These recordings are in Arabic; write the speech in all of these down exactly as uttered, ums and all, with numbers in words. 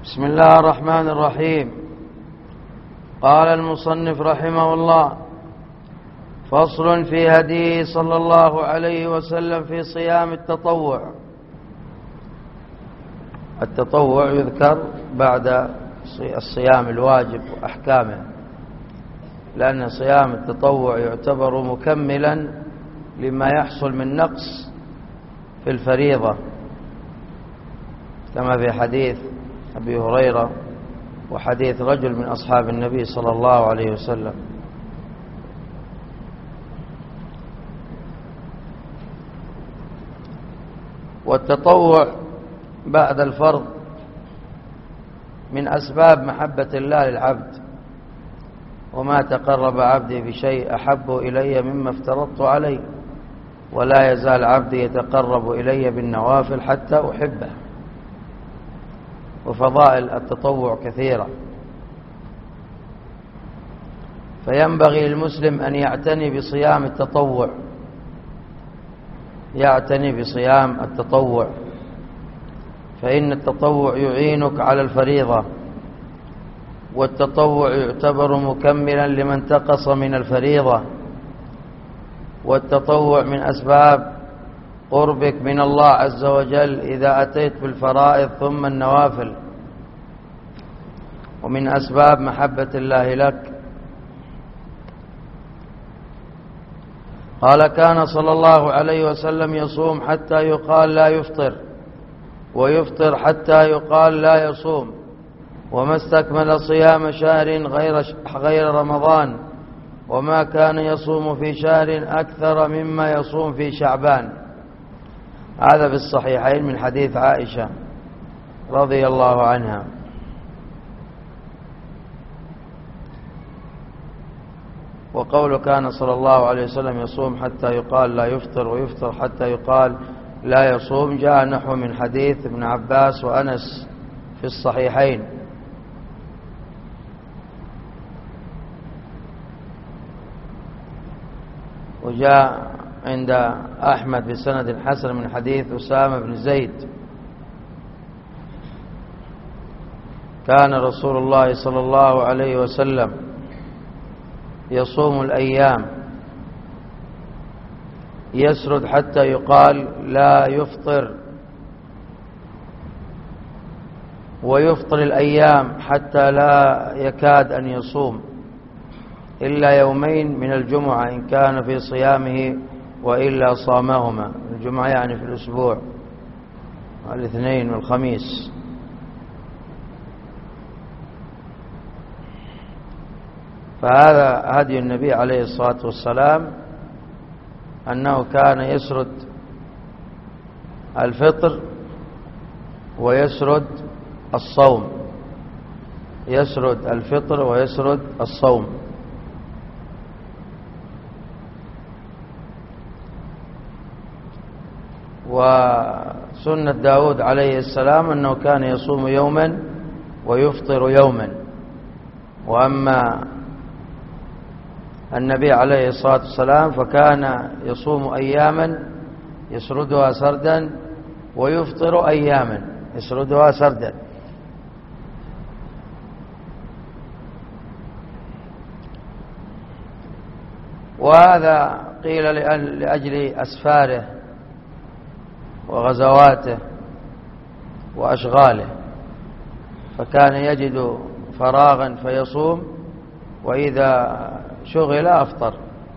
بسم الله الرحمن الرحيم. قال المصنف رحمه الله: فصل في هديه صلى الله عليه وسلم في صيام التطوع. التطوع يذكر بعد الصيام الواجب وأحكامه، لأن صيام التطوع يعتبر مكملا لما يحصل من نقص في الفريضة، كما في حديث أبي هريرة وحديث رجل من أصحاب النبي صلى الله عليه وسلم. والتطوع بعد الفرض من أسباب محبة الله للعبد، وما تقرب عبدي بشيء أحب إلي مما افترضت عليه، ولا يزال عبدي يتقرب إلي بالنوافل حتى أحبه. وفضائل التطوع كثيرة، فينبغي للمسلم أن يعتني بصيام التطوع يعتني بصيام التطوع فإن التطوع يعينك على الفريضة، والتطوع يعتبر مكملا لمن تقص من الفريضة، والتطوع من أسباب قربك من الله عز وجل إذا أتيت بالفرائض ثم النوافل، ومن أسباب محبة الله لك. قال: كان صلى الله عليه وسلم يصوم حتى يقال لا يفطر، ويفطر حتى يقال لا يصوم، وما استكمل صيام شهر غير غير رمضان، وما كان يصوم في شهر أكثر مما يصوم في شعبان. هذا في الصحيحين من حديث عائشة رضي الله عنها. وقول كان صلى الله عليه وسلم يصوم حتى يقال لا يفطر، ويفطر حتى يقال لا يصوم، جاء نحو من حديث ابن عباس وأنس في الصحيحين. وجاء عند أحمد بسند حسن من حديث أسامة بن زيد: كان رسول الله صلى الله عليه وسلم يصوم الأيام يسرد حتى يقال لا يفطر، ويفطر الأيام حتى لا يكاد أن يصوم إلا يومين من الجمعة إن كان في صيامه، وإلا صامهما. الجمعة يعني في الأسبوع، الاثنين والخميس. فهذا هدي النبي عليه الصلاة والسلام، أنه كان يسرد الفطر ويسرد الصوم يسرد الفطر ويسرد الصوم. وسنة داود عليه السلام أنه كان يصوم يوما ويفطر يوما. وأما النبي عليه الصلاة والسلام فكان يصوم أياما يسردها سردا، ويفطر أياما يسردها سردا. وهذا قيل لأجل أسفاره وغزواته وأشغاله، فكان يجد فراغا فيصوم، وإذا شغل أفطر.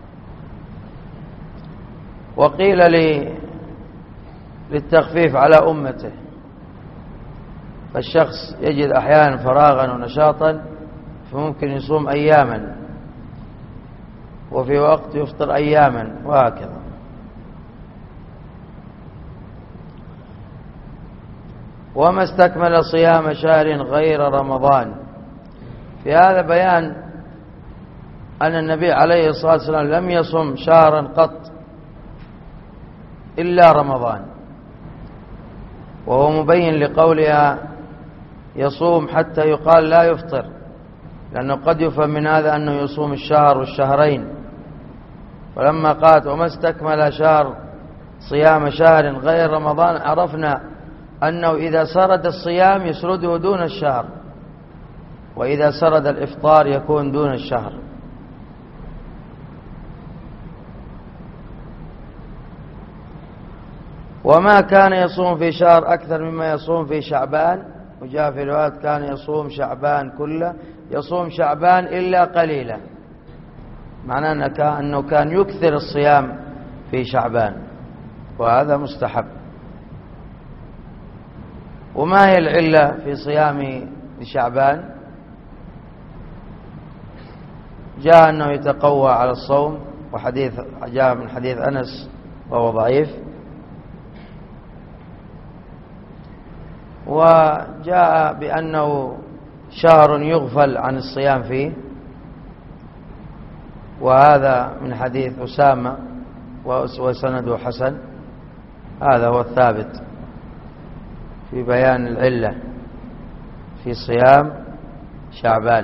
وقيل لي للتخفيف على أمته، فالشخص يجد أحيانا فراغا ونشاطا فممكن يصوم أياما، وفي وقت يفطر أياما، وهكذا. وما استكمل صيام شهر غير رمضان. في هذا بيان أن النبي عليه الصلاة والسلام لم يصم شهرا قط إلا رمضان، وهو مبين لقولها يصوم حتى يقال لا يفطر، لأنه قد يفهم من هذا أنه يصوم الشهر والشهرين. فلما قالت وما استكمل شهر صيام شهر غير رمضان، عرفنا أنه إذا سرد الصيام يسرده دون الشهر، وإذا سرد الإفطار يكون دون الشهر. وما كان يصوم في شهر أكثر مما يصوم في شعبان، وجاء في رواية كان يصوم شعبان كله، يصوم شعبان إلا قليلا، معناه أنه كان يكثر الصيام في شعبان، وهذا مستحب. وما هي العلة في صيام شعبان؟ جاء أنه يتقوى على الصوم، وحديث جاء من حديث أنس وهو ضعيف، وجاء بأنه شهر يغفل عن الصيام فيه، وهذا من حديث أسامة وسنده حسن. هذا هو الثابت في بيان العلة في صيام شعبان.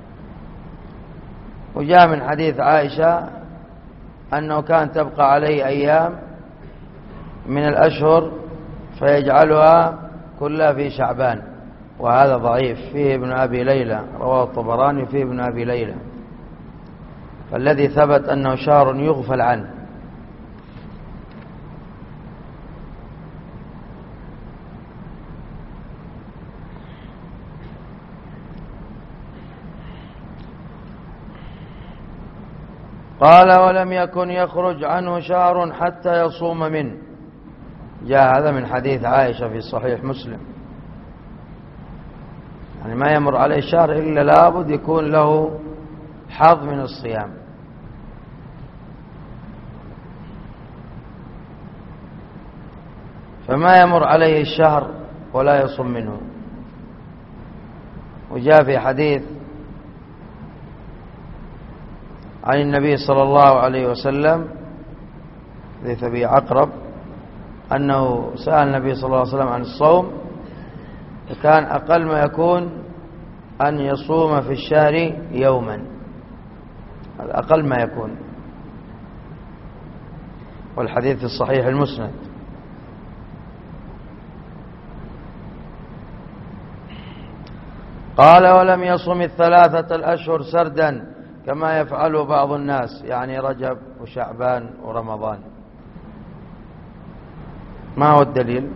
وجاء من حديث عائشة أنه كان تبقى عليه أيام من الأشهر فيجعلها كلها في شعبان، وهذا ضعيف، فيه ابن أبي ليلى، رواه الطبراني فيه ابن أبي ليلى. فالذي ثبت أنه شهر يغفل عنه. قال ولم يكن يخرج عنه شهر حتى يصوم منه. جاء هذا من حديث عائشة في صحيح مسلم، يعني ما يمر عليه شهر إلا لابد يكون له حظ من الصيام. فما يمر عليه الشهر ولا يصوم منه. وجاء في حديث عن النبي صلى الله عليه وسلم حديث أبي عقرب أنه سأل النبي صلى الله عليه وسلم عن الصوم، فكان أقل ما يكون أن يصوم في الشهر يوما، هذا أقل ما يكون، والحديث في الصحيح المسند. قال ولم يصم الثلاثة الأشهر سردا كما يفعله بعض الناس، يعني رجب وشعبان ورمضان. ما هو الدليل؟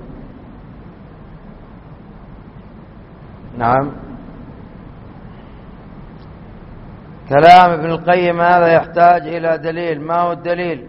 نعم، كلام ابن القيم هذا يحتاج إلى دليل. ما هو الدليل؟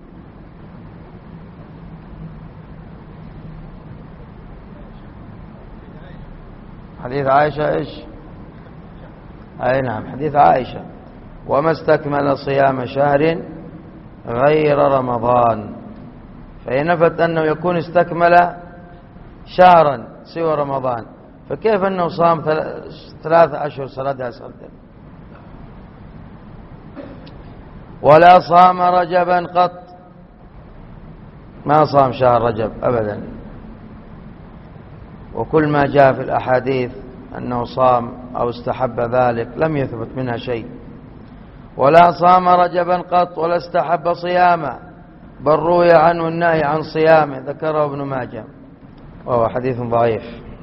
حديث عائشة إيش؟ أي نعم، حديث عائشة وما استكمل صيام شهر غير رمضان، فهي نفت أنه يكون استكمل شهرا سوى رمضان، فكيف أنه صام ثلاثة أشهر سردها سردا؟ ولا صام رجبا قط، ما صام شهر رجب أبدا، وكل ما جاء في الأحاديث أنه صام أو استحب ذلك لم يثبت منها شيء. ولا صام رجبا قط ولا استحب صيامه، بل روي عنه النهي عن صيامه، ذكره ابن ماجه وهو حديث ضعيف.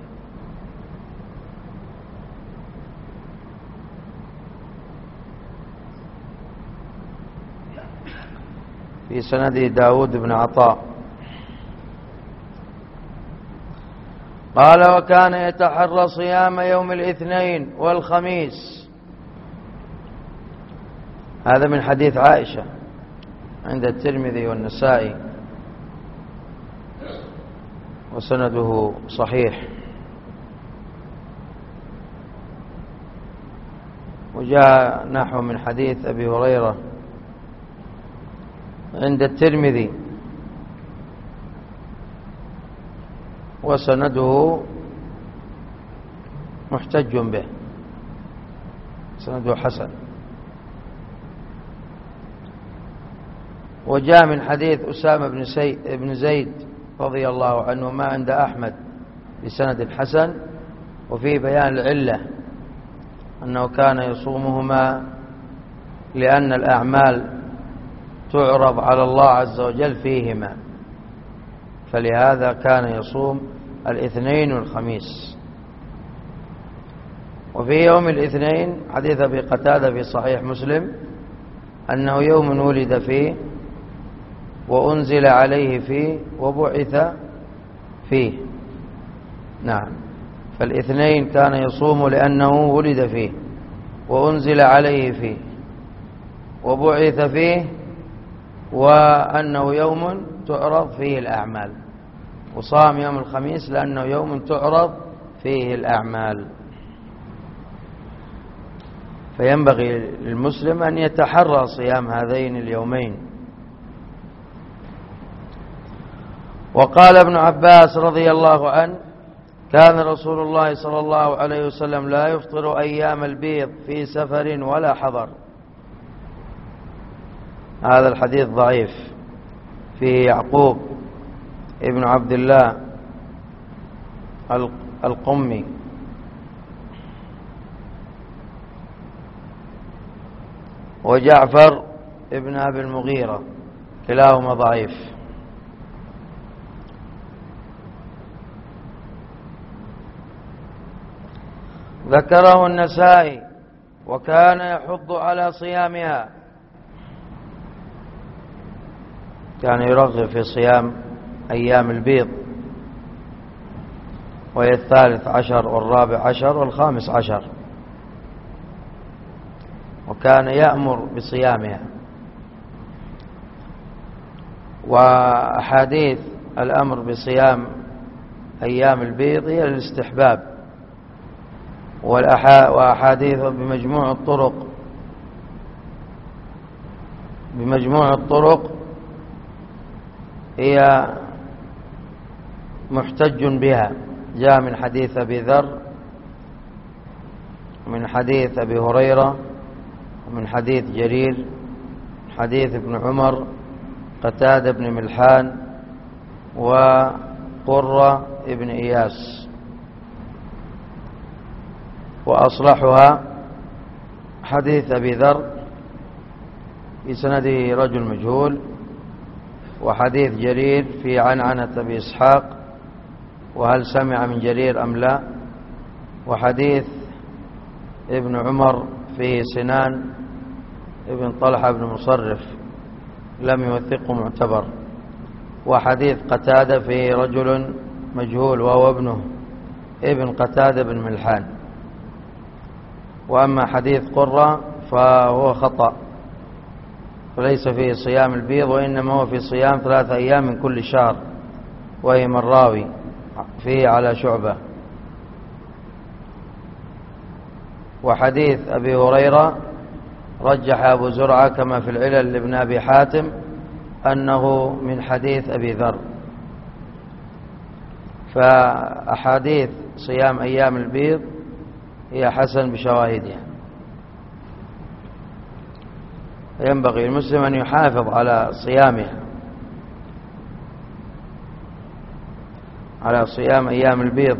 في سنده داود بن عطاء. قال وكان يتحرى صيام يوم الاثنين والخميس، هذا من حديث عائشة عند الترمذي والنسائي وسنده صحيح. وجاء نحو من حديث أبي هريرة عند الترمذي وسنده محتج به، سنده حسن. وجاء من حديث أسامة بن, بن زيد رضي الله عنه ما عند أحمد بسند حسن، وفيه بيان العلة أنه كان يصومهما لأن الأعمال تعرض على الله عز وجل فيهما، فلهذا كان يصوم الاثنين والخميس. وفي يوم الاثنين حديث أبي قتادة في صحيح مسلم أنه يوم ولد فيه وأنزل عليه فيه وبعث فيه. نعم، فالاثنين كان يصوم لأنه ولد فيه وأنزل عليه فيه وبعث فيه، وأنه يوم تعرض فيه الأعمال. وصام يوم الخميس لأنه يوم تعرض فيه الأعمال. فينبغي للمسلم أن يتحرى صيام هذين اليومين. وقال ابن عباس رضي الله عنه: كان رسول الله صلى الله عليه وسلم لا يفطر أيام البيض في سفر ولا حضر. هذا الحديث ضعيف، فيه يعقوب ابن عبد الله القمي وجعفر ابن أبي المغيرة، كلاهما ضعيف. ذكره النسائي وكان يحض على صيامها، كان يرغب في صيام أيام البيض، وهي الثالث عشر والرابع عشر والخامس عشر، وكان يأمر بصيامها. وأحاديث الأمر بصيام أيام البيض هي الاستحباب، وأحاديث بمجموع الطرق بمجموع الطرق هي محتج بها. جاء من حديث أبي ذر، من حديث أبي هريرة، ومن حديث جرير، حديث ابن عمر، قتادة بن ملحان، وقرة ابن إياس. وأصلحها حديث أبي ذر في سنده رجل مجهول، وحديث جرير في عنعنة أبي إسحاق وهل سمع من جرير أم لا، وحديث ابن عمر في سنان ابن طلحة بن مصرف لم يوثقه معتبر، وحديث قتادة في رجل مجهول وهو ابنه ابن قتادة بن ملحان. وأما حديث قرة فهو خطأ، وليس فيه صيام البيض، وإنما هو في صيام ثلاثة أيام من كل شهر، وهي الراوي فيه على شعبة. وحديث أبي هريرة رجح أبو زرعة كما في العلل لابن أبي حاتم أنه من حديث أبي ذر. فأحاديث صيام أيام البيض هي حسن بشواهدها. ينبغي المسلم أن يحافظ على صيامها، على صيام أيام البيض.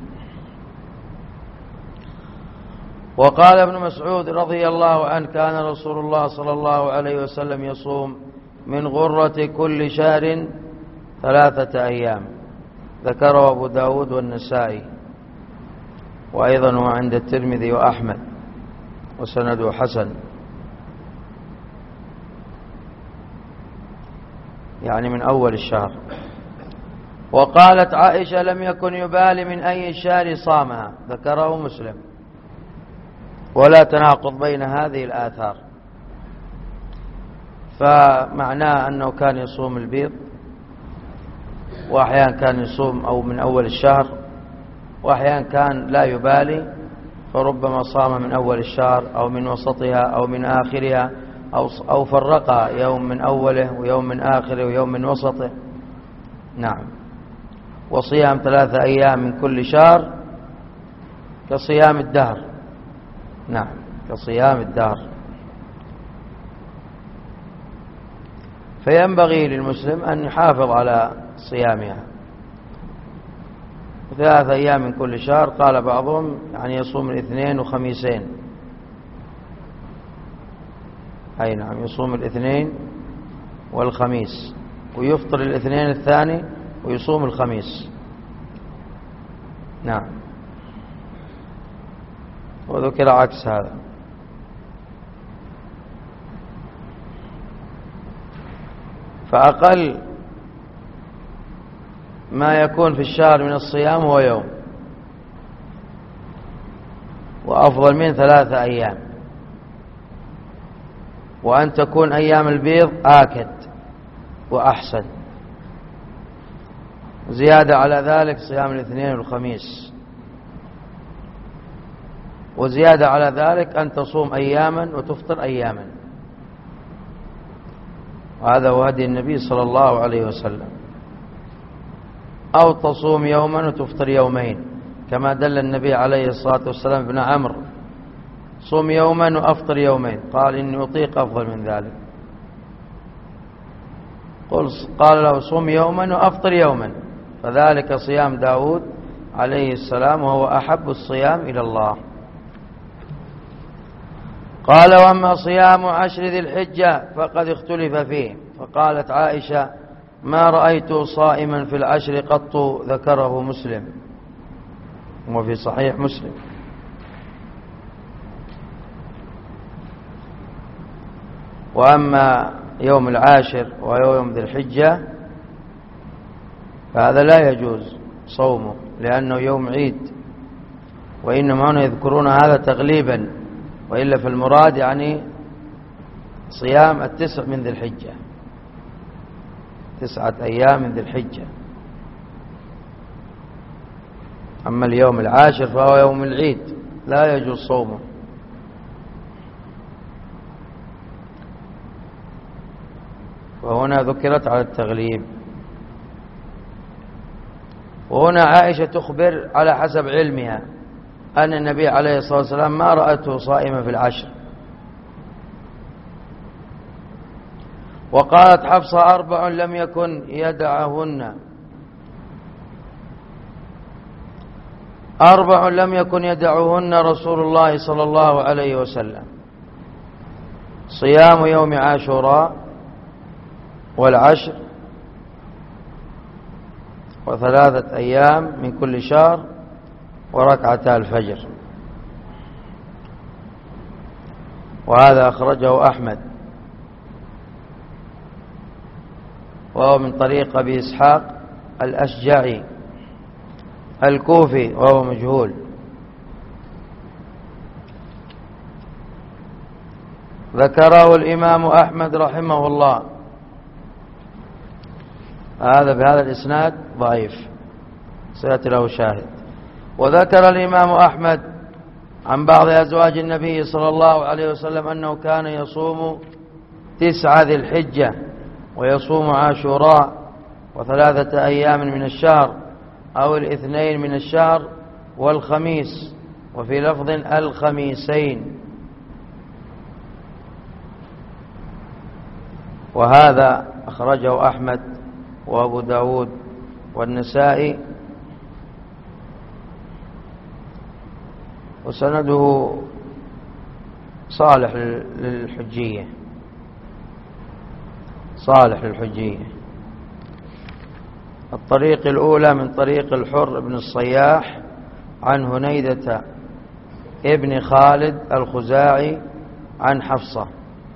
وقال ابن مسعود رضي الله عنه: كان رسول الله صلى الله عليه وسلم يصوم من غرة كل شهر ثلاثة أيام. ذكره أبو داود والنسائي، وأيضا هو عند الترمذي وأحمد، وسنده حسن، يعني من أول الشهر. وقالت عائشة: لم يكن يبالي من أي الشهر صامها. ذكره مسلم. ولا تناقض بين هذه الآثار، فمعناه أنه كان يصوم البيض، وأحيانا كان يصوم أو من أول الشهر، وأحيانا كان لا يبالي، فربما صام من أول الشهر أو من وسطها أو من آخرها، أو أو فرقها يوم من أوله ويوم من آخره ويوم من وسطه. نعم. وصيام ثلاثة أيام من كل شهر كصيام الدهر. نعم، كصيام الدهر. فينبغي للمسلم أن يحافظ على صيامها. ثلاثة أيام من كل شهر، قال بعضهم يعني يصوم الاثنين وخميسين. أي نعم، يصوم الاثنين والخميس، ويفطر الاثنين الثاني ويصوم الخميس. نعم. وذكر عكس هذا. فأقل ما يكون في الشهر من الصيام هو يوم، وأفضل من ثلاثة أيام، وأن تكون أيام البيض آكد وأحسن. زيادة على ذلك صيام الاثنين والخميس، وزيادة على ذلك أن تصوم أياما وتفطر أياما، وهذا هو هدي النبي صلى الله عليه وسلم. أو تصوم يوما وتفطر يومين، كما دل النبي عليه الصلاة والسلام ابن عمرو: صوم يوما وأفطر يومين. قال: إني أطيق أفضل من ذلك. قال له: صوم يوما وأفطر يوما، فذلك صيام داود عليه السلام، وهو أحب الصيام إلى الله. قال: وأما صيام عشر ذي الحجة فقد اختلف فيه. فقالت عائشة: ما رأيته صائما في العشر قط. ذكره مسلم وفي صحيح مسلم. وأما يوم العاشر ويوم ذي الحجة فهذا لا يجوز صومه، لأنه يوم عيد، وإنما هنا يذكرون هذا تغليبا، وإلا في المراد يعني صيام التسع من ذي الحجة، تسعة أيام من ذي الحجة. أما اليوم العاشر فهو يوم العيد، لا يجوز صومه. وهنا ذكرت على التغليب. وهنا عائشة تخبر على حسب علمها أن النبي عليه الصلاة والسلام ما رأته صائما في العشر. وقالت حفصة: أربع لم يكن يدعهن أربع لم يكن يدعهن رسول الله صلى الله عليه وسلم: صيام يوم عاشوراء والعشر وثلاثة أيام من كل شهر وركعتا الفجر. وهذا أخرجه أحمد، وهو من طريق أبي إسحاق الأشجعي الكوفي، وهو مجهول. ذكره الإمام أحمد رحمه الله. هذا بهذا الإسناد ضعيف، سيأتي له شاهد. وذكر الإمام أحمد عن بعض أزواج النبي صلى الله عليه وسلم أنه كان يصوم تسعة ذي الحجة، ويصوم عاشوراء وثلاثة أيام من الشهر، أو الاثنين من الشهر والخميس، وفي لفظ الخميسين. وهذا أخرجه أحمد وأبو داود والنسائي، وسنده صالح للحجية، صالح للحجية. الطريق الأولى من طريق الحر بن الصياح عن هنيدة ابن خالد الخزاعي عن حفصة،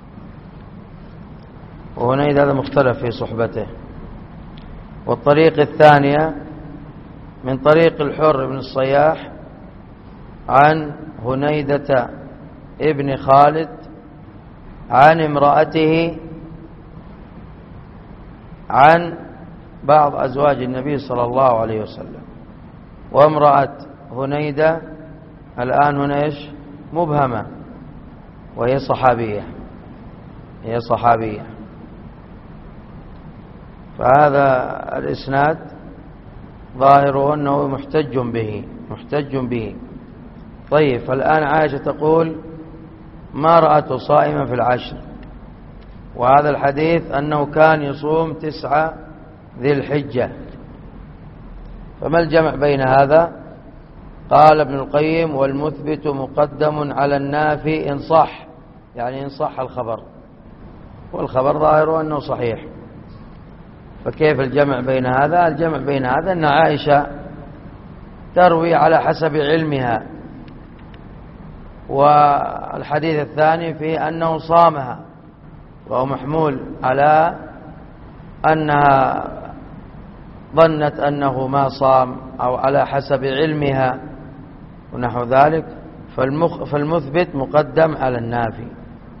وهنيدة هذا مختلف في صحبته. والطريق الثانية من طريق الحر بن الصياح عن هنيدة ابن خالد عن امرأته عن بعض أزواج النبي صلى الله عليه وسلم. وامرأة هنيدة الآن هنا إيش مبهمة، وهي صحابية، هي صحابية. فهذا الإسناد ظاهره أنه محتج به، محتج به. طيب، فالآن عائشة تقول: ما رأته صائما في العشر، وهذا الحديث أنه كان يصوم تسعة ذي الحجة، فما الجمع بين هذا؟ قال ابن القيم: والمثبت مقدم على النافي إن صح، يعني إن صح الخبر، والخبر ظاهره أنه صحيح. فكيف الجمع بين هذا؟ الجمع بين هذا أن عائشة تروي على حسب علمها. والحديث الثاني في أنه صامها، وهو محمول على أنها ظنت أنه ما صام أو على حسب علمها ونحو ذلك، فالمخ فالمثبت مقدم على النافي.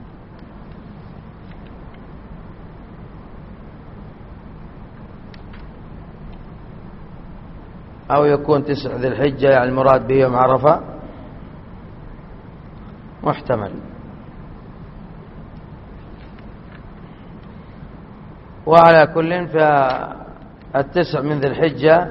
أو يكون تسع ذي الحجة يعني المراد به يوم عرفة، محتمل. وعلى كل فالتسع من ذي الحجة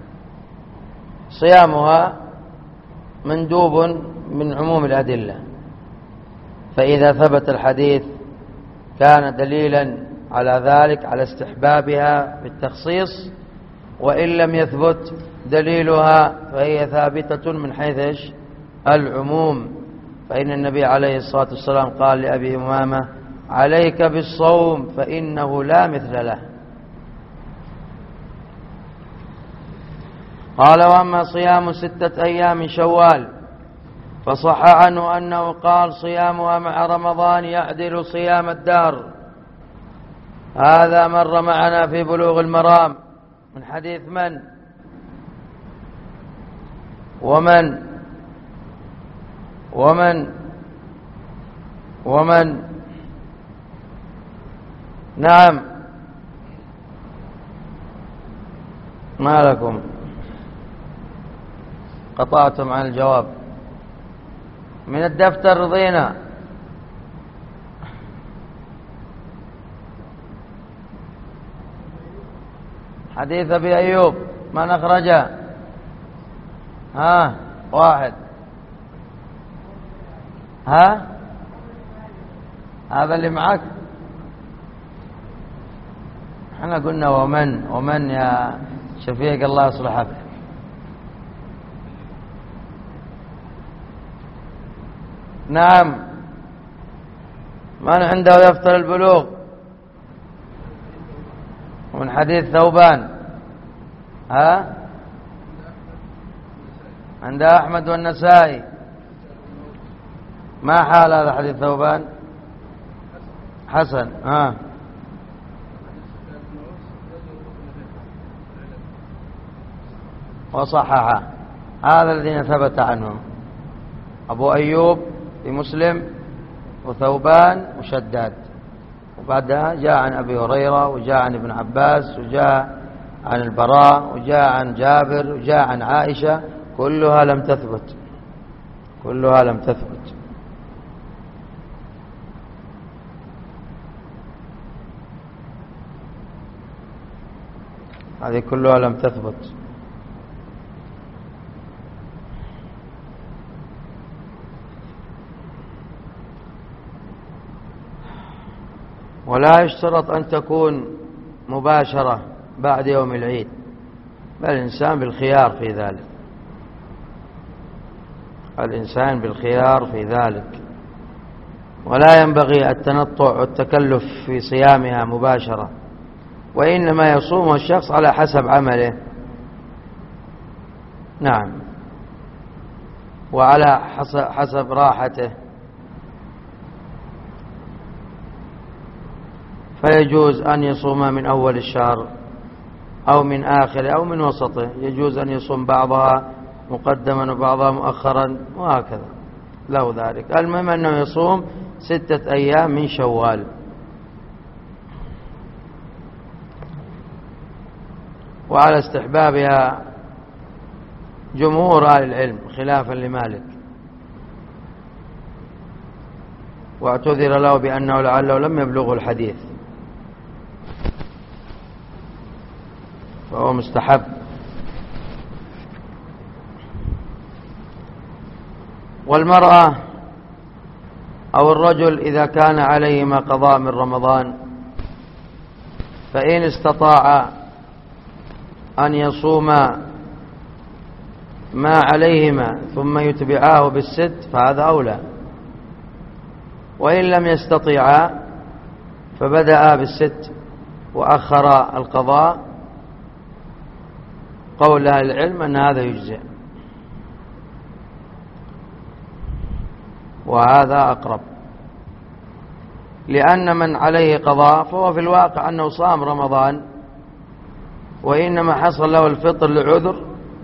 صيامها مندوب من عموم الأدلة، فإذا ثبت الحديث كان دليلا على ذلك، على استحبابها بالتخصيص، وإن لم يثبت دليلها فهي ثابتة من حيث العموم. فإن النبي عليه الصلاة والسلام قال لأبي أمامة: عليك بالصوم فإنه لا مثل له. قال: وأما صيام ستة أيام من شوال فصح عنه أنه قال: صيامها مع رمضان يعدل صيام الدار. هذا مر معنا في بلوغ المرام من حديث من ومن ومن ومن نعم، ما لكم قطعتم عن الجواب؟ من الدفتر رضينا. حديث أبي أيوب من أخرجه؟ ها واحد. ها هذا اللي معك؟ احنا قلنا ومن ومن يا شفيق، الله يصلحك. نعم، من عنده دفتر البلوغ؟ ومن حديث ثوبان. ها عند أحمد والنسائي. ما حال هذا حديث ثوبان؟ حسن. ها وصححه. هذا الذين ثبت عنهم أبو أيوب في مسلم وثوبان وشداد، وبعدها جاء عن أبي هريرة وجاء عن ابن عباس وجاء عن البراء وجاء عن جابر وجاء عن عائشة، كلها لم تثبت، كلها لم تثبت. هذه كلها لم تثبت. ولا يشترط أن تكون مباشرة بعد يوم العيد، بل الإنسان بالخيار في ذلك، الإنسان بالخيار في ذلك. ولا ينبغي التنطع والتكلف في صيامها مباشرة، وإنما يصوم الشخص على حسب عمله. نعم، وعلى حسب راحته، فيجوز أن يصوم من أول الشهر أو من آخره أو من وسطه، يجوز أن يصوم بعضها مقدما وبعضها مؤخرا وهكذا، له ذلك. المهم أنه يصوم ستة أيام من شوال. وعلى استحبابها جمهور أهل العلم خلافا لمالك، واعتذر له بأنه لعله لم يبلغه الحديث، فهو مستحب. والمرأة أو الرجل إذا كان عليهما قضاء من رمضان، فإن استطاع أن يصوما ما عليهما ثم يتبعاه بالست فهذا أولى، وإن لم يستطيعا فبدأ بالست وأخر القضاء، قول أهل العلم أن هذا يجزئ. وهذا أقرب، لأن من عليه قضاء فهو في الواقع أنه صام رمضان وإنما حصل له الفطر لعذر،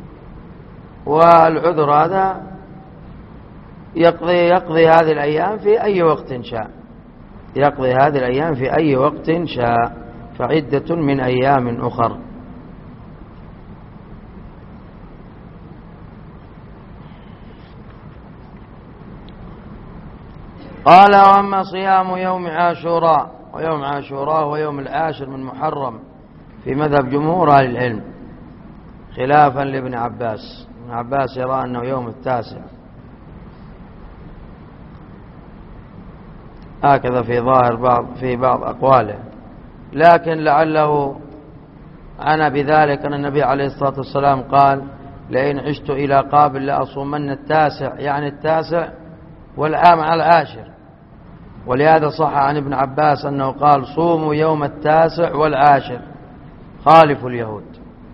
والعذر هذا يقضي, يقضي هذه الأيام في أي وقت شاء، يقضي هذه الأيام في أي وقت شاء، فعدة من أيام أخر. قال: وأما صيام يوم عاشوراء، ويوم عاشوراء هو يوم العاشر من محرم في مذهب جمهور أهل العلم، خلافا لابن عباس. ابن عباس يرى أنه يوم التاسع، هكذا في ظاهر بعض في بعض أقواله، لكن لعله عنى بذلك أن النبي عليه الصلاة والسلام قال: لئن عشت إلى قابل لأصومن التاسع، يعني التاسع والعام على العاشر. ولهذا صح عن ابن عباس أنه قال: صوموا يوم التاسع والعاشر خالفوا اليهود.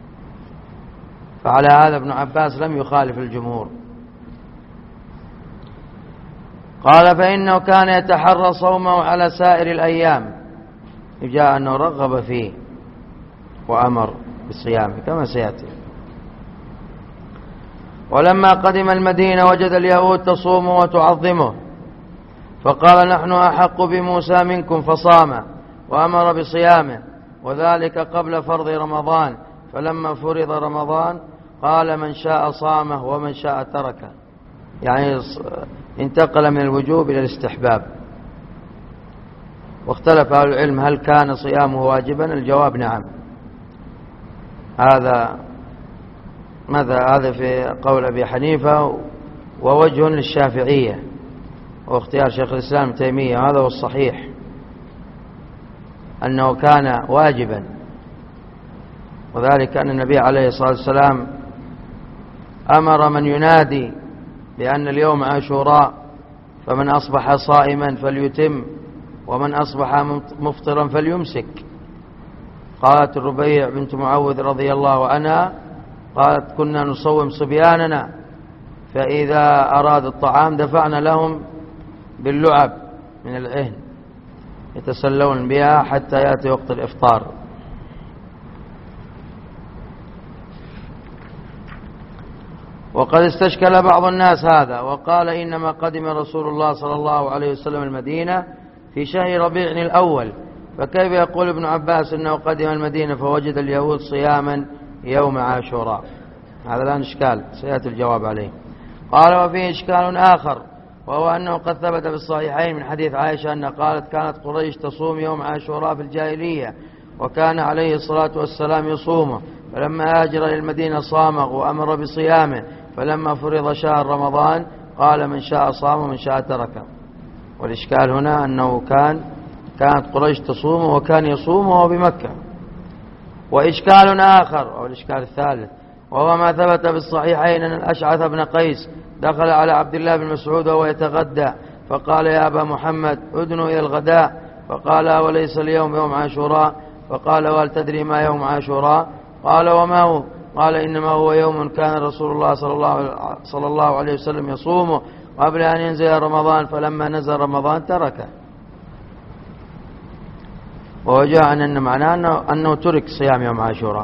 فعلى هذا ابن عباس لم يخالف الجمهور. قال: فإنه كان يتحرى صومه على سائر الأيام، جاء أنه رغب فيه وأمر بالصيام كما سيأتي. ولما قدم المدينة وجد اليهود تصومه وتعظمه، فقال: نحن أحق بموسى منكم، فصام وأمر بصيامه، وذلك قبل فرض رمضان. فلما فرض رمضان قال: من شاء صامه ومن شاء تركه، يعني انتقل من الوجوب إلى الاستحباب. واختلف أهل العلم هل كان صيامه واجبا؟ الجواب نعم. هذا ماذا هذا في قول أبي حنيفة ووجه للشافعية واختيار شيخ الإسلام ابن تيمية، هذا هو الصحيح أنه كان واجبا، وذلك أن النبي عليه الصلاة والسلام أمر من ينادي بأن اليوم عاشوراء فمن أصبح صائما فليتم ومن أصبح مفطرا فليمسك. قالت الربيع بنت معوذ رضي الله عنها قالت: كنا نصوم صبياننا، فإذا أراد الطعام دفعنا لهم باللعب من العهن يتسلون بها حتى يأتي وقت الإفطار. وقد استشكل بعض الناس هذا وقال: إنما قدم رسول الله صلى الله عليه وسلم المدينة في شهر ربيع الأول، فكيف يقول ابن عباس إنه قدم المدينة فوجد اليهود صياما يوم عاشوراء؟ هذا الآن إشكال سيأتي الجواب عليه. قال: وفيه إشكال آخر، وهو أنه قد ثبت في الصحيحين من حديث عائشة أن قالت: كانت قريش تصوم يوم عاشوراء في الجاهلية، وكان عليه الصلاة والسلام يصومه، فلما هاجر إلى المدينة صامه وأمر بصيامه، فلما فرض شهر رمضان قال: من شاء صام ومن شاء تركه. والإشكال هنا أنه كان كانت قريش تصومه وكان يصومه بمكة. وإشكال آخر، أو الإشكال الثالث، وهو ما ثبت بالصحيحين أن الأشعث بن قيس دخل على عبد الله بن مسعود وهو يتغدى، فقال: يا أبا محمد أدنوا إلى الغداء، فقال: وليس اليوم يوم عاشوراء؟ فقال: وهل تدري ما يوم عاشوراء؟ قال: وما هو؟ قال: إنما هو يوم كان رسول الله صلى الله, صلى الله عليه وسلم يصومه قبل أن ينزل رمضان، فلما نزل رمضان تركه. وجاء أن معناه أنه, أنه ترك صيام يوم عاشوراء،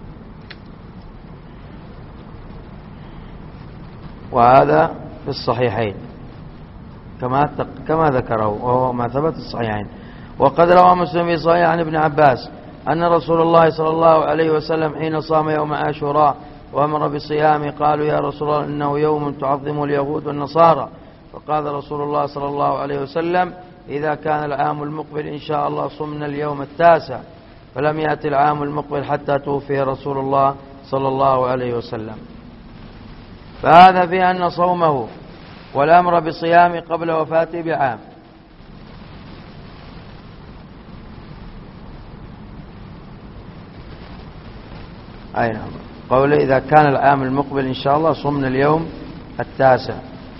وهذا في الصحيحين كما كما ذكره، وهو ما ثبت في الصحيحين. وقد روى مسلم في صحيح عن ابن عباس أن رسول الله صلى الله عليه وسلم حين صام يوم عاشوراء وأمر بصيامه قالوا: يا رسول الله إنه يوم تعظم اليهود والنصارى. فقال رسول الله صلى الله عليه وسلم: إذا كان العام المقبل إن شاء الله صمنا اليوم التاسع. فلم يأتي العام المقبل حتى توفي رسول الله صلى الله عليه وسلم. فهذا في أن صومه والأمر بصيامه قبل وفاته بعام. أي نعم، قوله إذا كان العام المقبل إن شاء الله صمنا اليوم التاسع.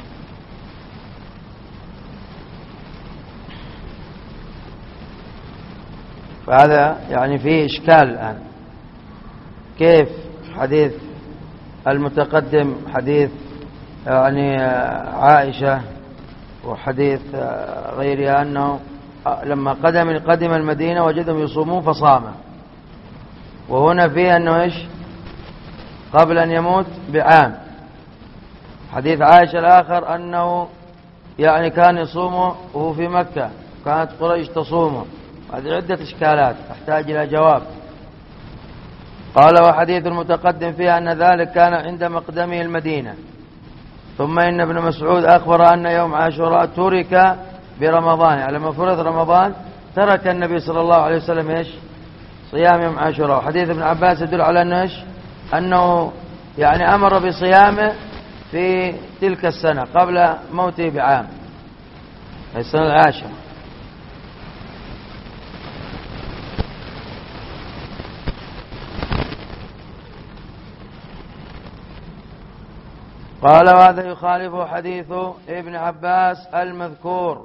فهذا يعني فيه إشكال الآن، كيف حديث المتقدم حديث يعني عائشة وحديث غيرها أنه لما قدم قدم المدينة وجدهم يصومون فصام. وهنا فيه أنه إيش قبل أن يموت بعام. حديث عائشة الآخر أنه يعني كان يصوم وهو في مكة، كانت قريش تصومه. هذه عدة إشكالات تحتاج إلى جواب. قال وحديث المتقدم فيها أن ذلك كان عند مقدمه المدينة. ثم إن ابن مسعود أخبر أن يوم عاشوراء ترك برمضان، يعني لما فرض رمضان ترك النبي صلى الله عليه وسلم إيش صيام يوم عاشوراء. وحديث ابن عباس يدل على أنه إيش أنه يعني أمر بصيامه في تلك السنة قبل موته بعام، السنة العاشرة. قال وهذا يخالف حديث ابن عباس المذكور،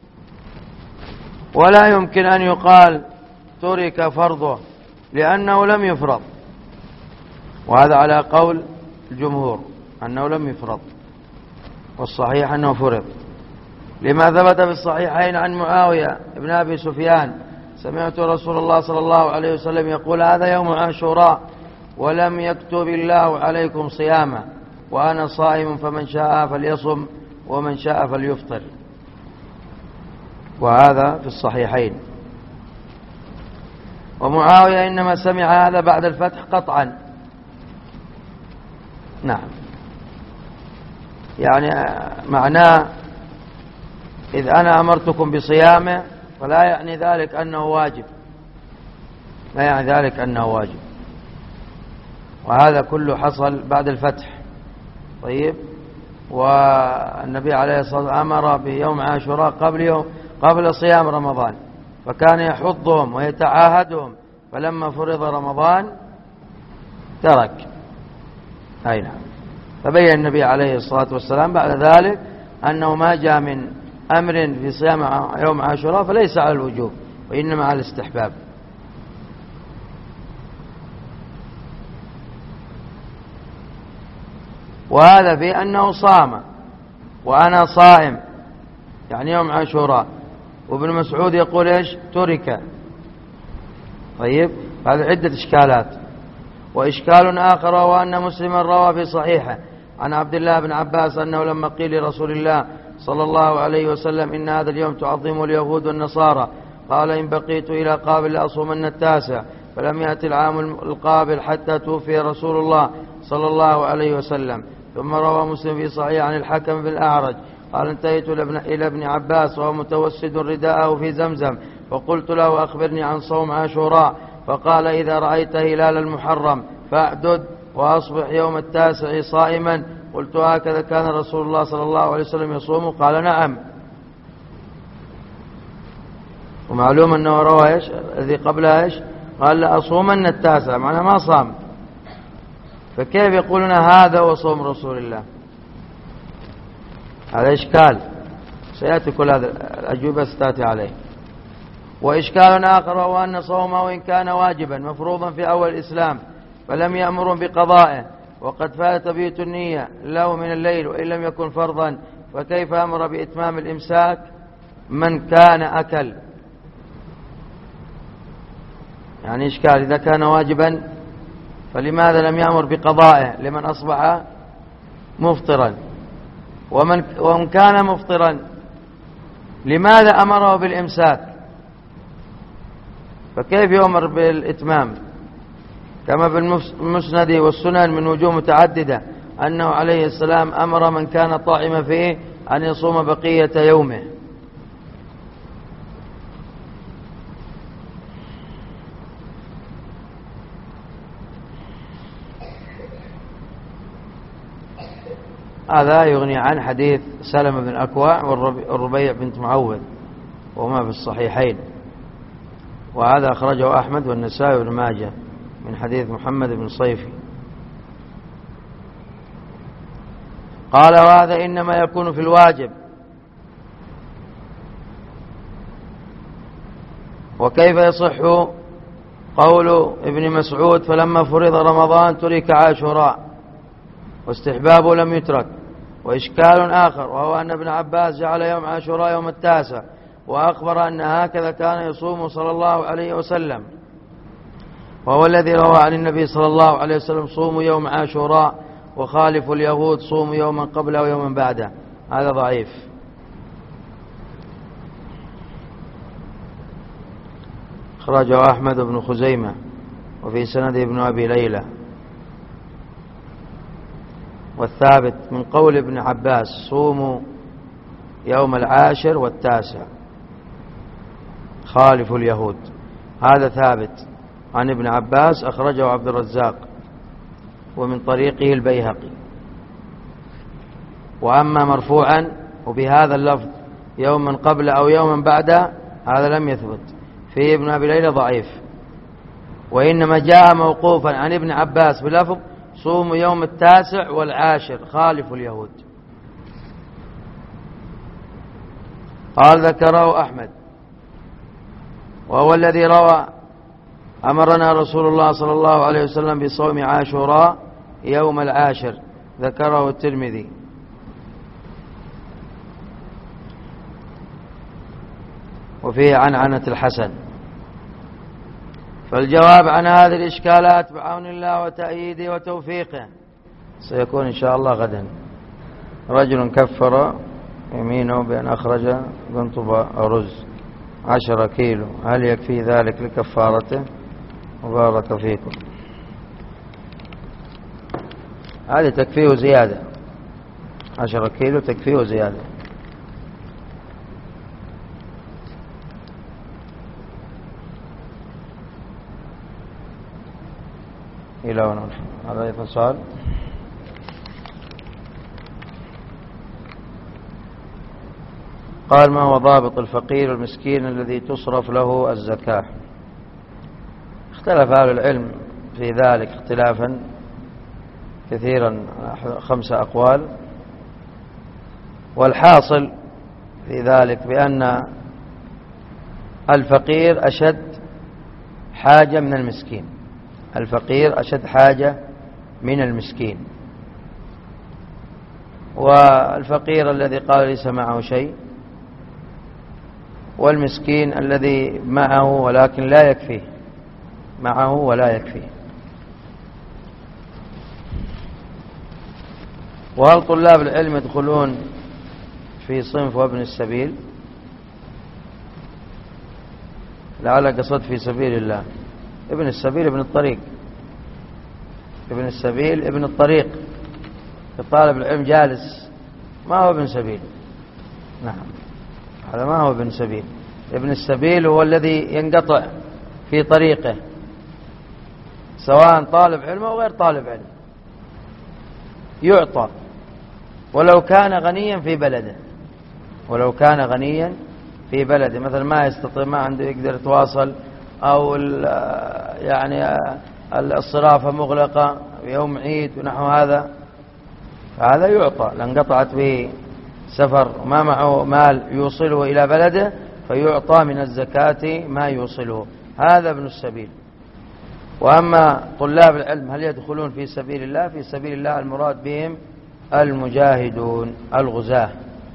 ولا يمكن أن يقال ترك فرضه لأنه لم يفرض، وهذا على قول الجمهور أنه لم يفرض، والصحيح أنه فرض. لما ثبت في الصحيحين عن معاوية بن أبي سفيان سمعت رسول الله صلى الله عليه وسلم يقول هذا يوم عاشوراء ولم يكتب الله عليكم صيامه وأنا صائم فمن شاء فليصم ومن شاء فليفطر. وهذا في الصحيحين. ومعاوية إنما سمع هذا بعد الفتح قطعا. نعم، يعني معناه إذ أنا أمرتكم بصيامه فلا يعني ذلك أنه واجب، لا يعني ذلك أنه واجب. وهذا كله حصل بعد الفتح. طيب، والنبي عليه الصلاة والسلام أمر بيوم عاشوراء قبل يوم قبل صيام رمضان، فكان يحضهم ويتعاهدهم، فلما فرض رمضان ترك. أي نعم. فبين النبي عليه الصلاة والسلام بعد ذلك أنه ما جاء من أمر في صيام يوم عاشوراء فليس على الوجوب وإنما على الاستحباب. وهذا في أنه صام وأنا صائم، يعني يوم عاشوراء. وابن مسعود يقول إيش ترك. طيب، هذا عدة إشكالات. وإشكال آخر هو أن مسلما روى في صحيحه عن عبد الله بن عباس أنه لما قيل لرسول الله صلى الله عليه وسلم إن هذا اليوم تعظمه اليهود والنصارى قال إن بقيت إلى قابل لأصومن التاسع، فلم يأتي العام القابل حتى توفي رسول الله صلى الله عليه وسلم. ثم روى مسلم في صحيح عن الحكم بن الأعرج قال انتهيت إلى ابن عباس وهو متوسد رداءه في زمزم فقلت له أخبرني عن صوم عاشوراء، فقال إذا رأيت هلال المحرم فأعدد وأصبح يوم التاسع صائما. قلت هكذا كان رسول الله صلى الله عليه وسلم يصوم؟ قال نعم. ومعلوم أنه روى إيش الذي قبلها إيش قال لأصومن التاسع، معناه ما صام. فكيف يقولون هذا وصوم رسول الله؟ هذا إشكال سيأتي كل هذا الأجوبة ستأتي عليه. وإشكال آخر هو أن صومه وإن كان واجبا مفروضا في أول الإسلام فلم يأمر بقضائه وقد فات تبيت النية له من الليل وإن لم يكن فرضا، فكيف أمر بإتمام الإمساك من كان أكل؟ يعني إشكال، إذا كان واجبا فلماذا لم يأمر بقضائه لمن أصبح مفطرا؟ ومن ومن كان مفطرا لماذا أمره بالإمساك؟ فكيف يؤمر بالإتمام؟ كما في المسند والسنن من وجوه متعددة أنه عليه السلام أمر من كان طاعما فيه أن يصوم بقية يومه. هذا يغني عن حديث سلمة بن الأكوع والربيع بنت معوذ وهما في الصحيحين، وهذا أخرجه أحمد والنسائي وابن ماجه من حديث محمد بن صيفي. قال وهذا إنما يكون في الواجب. وكيف يصح قول ابن مسعود فلما فرض رمضان ترك عاشوراء واستحبابه لم يترك؟ وإشكال آخر، وهو أن ابن عباس جعل يوم عاشوراء يوم التاسع، وأخبر أن هكذا كان يصوم صلى الله عليه وسلم، وهو الذي روى عن النبي صلى الله عليه وسلم: صوموا يوم عاشوراء وخالفوا اليهود، صوموا يوما قبله ويوما بعده. هذا ضعيف. أخرجه أحمد بن خزيمة، وفي سنده ابن أبي ليلى. والثابت من قول ابن عباس: صوموا يوم العاشر والتاسع خالفوا اليهود، هذا ثابت عن ابن عباس، أخرجه عبد الرزاق ومن طريقه البيهقي. وأما مرفوعا وبهذا اللفظ يوما قبل أو يوما بعد، هذا لم يثبت، في ابن أبي ليلى ضعيف. وإنما جاء موقوفا عن ابن عباس بلفظ: صوموا يوم التاسع والعاشر خالفوا اليهود. قال: ذكره أحمد، وهو الذي روى: أمرنا رسول الله صلى الله عليه وسلم بصوم عاشوراء يوم العاشر. ذكره الترمذي. وفيه عنعنة الحسن. فالجواب عن هذه الإشكالات بعون الله وتأييده وتوفيقه سيكون إن شاء الله غدا. رجل كفر يمينه بأن أخرج قنطب رز عشرة كيلو، هل يكفي ذلك لكفارته؟ وبارك فيكم. هذه تكفيه زيادة، عشرة كيلو تكفيه زيادة. إلى هنا هذا اتصال. قال: ما هو ضابط الفقير المسكين الذي تصرف له الزكاة؟ اختلف أهل العلم في ذلك اختلافا كثيرا، خمسة أقوال. والحاصل في ذلك بأن الفقير أشد حاجة من المسكين، الفقير أشد حاجة من المسكين. والفقير الذي قال ليس معه شيء، والمسكين الذي معه ولكن لا يكفيه، معه ولا يكفيه. وهل طلاب العلم يدخلون في صنف وابن السبيل؟ لعل قصد في سبيل الله. ابن السبيل ابن الطريق، ابن السبيل ابن الطريق. الطالب العلم جالس ما هو ابن سبيل، نعم، هذا ما هو ابن سبيل. ابن السبيل هو الذي ينقطع في طريقه، سواء طالب علم أو غير طالب علم، يعطى ولو كان غنيا في بلده، ولو كان غنيا في بلده، مثلا ما يستطيع، ما عنده يقدر يتواصل، أو يعني الصرافة مغلقة يوم عيد ونحو هذا، فهذا يعطى لانقطعت به سفر وما معه مال يوصله إلى بلده، فيعطى من الزكاة ما يوصله. هذا ابن السبيل. وأما طلاب العلم هل يدخلون في سبيل الله؟ في سبيل الله المراد بهم المجاهدون الغزاة،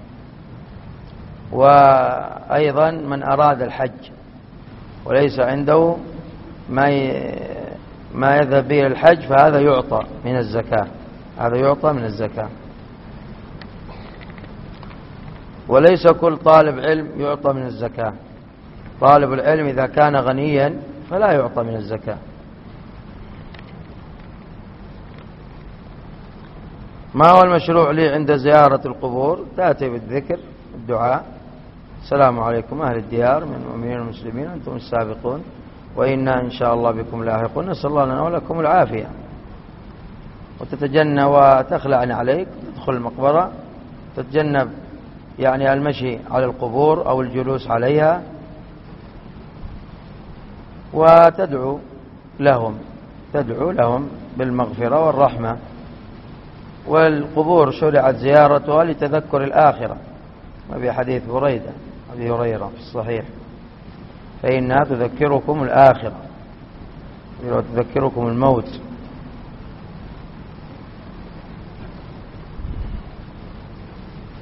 وأيضا من أراد الحج وليس عنده ما ما يذهب به الحج، فهذا يعطى من الزكاة، هذا يعطى من الزكاة. وليس كل طالب علم يعطى من الزكاة. طالب العلم إذا كان غنيا فلا يعطى من الزكاة. ما هو المشروع لي عند زيارة القبور؟ تأتي بالذكر، الدعاء: السلام عليكم أهل الديار من المؤمنين والمسلمين، أنتم السابقون وإنا إن شاء الله بكم لاحقون، نسأل الله لنا ولكم العافية. وتتجنب وتخلع عليك، تدخل المقبرة، تتجنب يعني المشي على القبور أو الجلوس عليها، وتدعو لهم، تدعو لهم بالمغفرة والرحمة. والقبور شرعت زيارتها لتذكر الآخرة، وفي حديث بريدة أبي هريرة في الصحيح: فإنها تذكركم الآخرة، تذكركم الموت.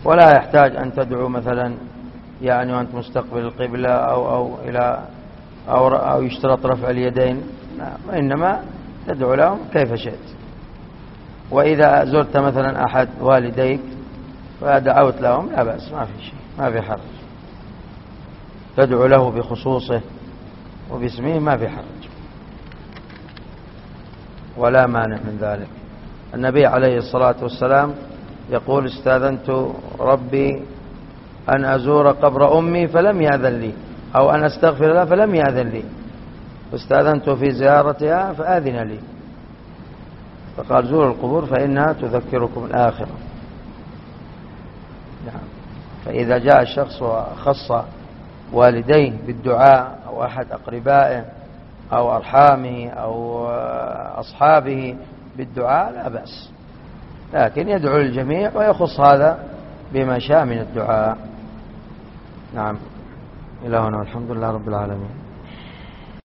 ولا يحتاج أن تدعو مثلا يعني وأنت مستقبل القبلة أو, أو, إلى أو, أو يشترط رفع اليدين، وإنما تدعو لهم كيف شئت. وإذا زرت مثلا أحد والديك فدعوت لهم لا بأس، ما في شيء، ما في حرج، تدعو له بخصوصه وباسمه ما في حرج ولا مانع من ذلك. النبي عليه الصلاة والسلام يقول: استاذنت ربي أن أزور قبر أمي فلم يأذن لي، أو أن أستغفر لها فلم يأذن لي، واستاذنت في زيارتها فآذن لي. فقال: زوروا القبور فإنها تذكركم الآخرة. نعم. فإذا جاء الشخص وخص والديه بالدعاء أو أحد أقربائه أو أرحامه أو أصحابه بالدعاء لا بأس، لكن يدعو للجميع ويخص هذا بما شاء من الدعاء. نعم. إلى هنا والحمد لله رب العالمين.